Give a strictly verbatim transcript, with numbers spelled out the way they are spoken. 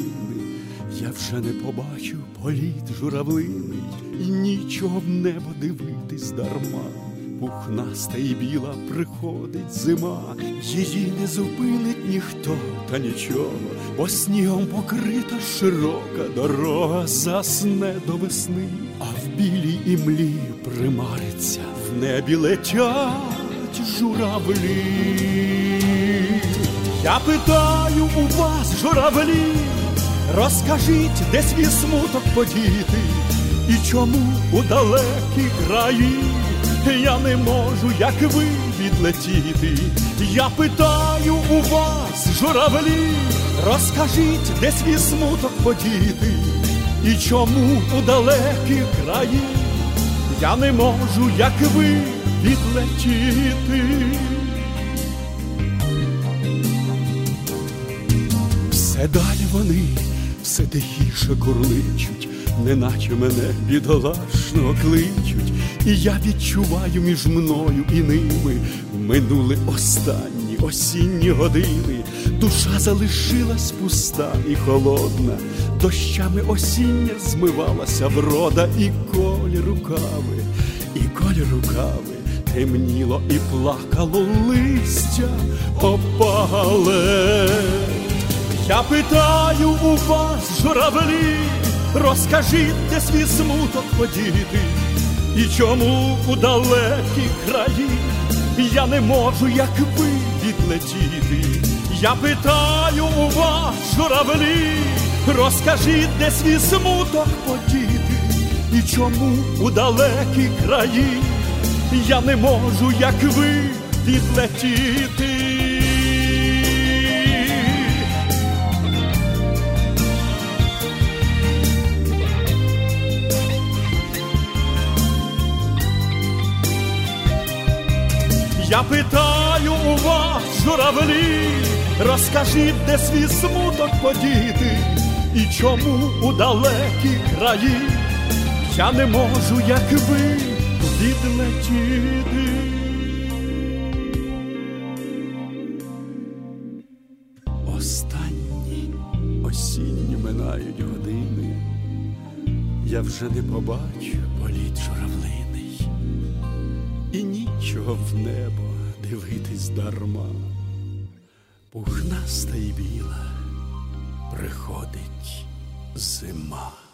години я вже не побачу політ журавлиний, і нічого в небо дивитись дарма. Пухнаста і біла приходить зима, її не зупинить ніхто та нічого, бо снігом покрита широка дорога, засне до весни, а в білій імлі примариться, в небі летять журавлі. Я питаю у вас, журавлі, розкажіть, де свій смуток подіти, і чому у далекі краї я не можу, як ви, відлетіти. Я питаю у вас, журавлі, розкажіть, де свій смуток подіти, і чому у далекі краї я не можу, як ви, відлетіти. Все далі вони, все тихіше курличуть, неначе мене бідолашного кличуть, і я відчуваю між мною і ними минули останні осінні години. Душа залишилась пуста і холодна, дощами осіння змивалася врода, і колір рукави, і колір рукави темніло і плакало листя опале. Я питаю у вас, журавлі, розкажіть, де свій смуток подіти, і чому у далекі краї я не можу, як ви, відлетіти. Я питаю у вас, журавлі, розкажіть, де свій смуток подіти, і чому у далекі краї я не можу, як ви, відлетіти. Я питаю у вас, журавлі, розкажіть, де свій смуток подіти, і чому у далекі краї я не можу, як ви, відлетіти. Останні осінні минають години, я вже не побачу політ журавлиний, і нічого в небо дивитись дарма. Пухнаста і біла приходить зима.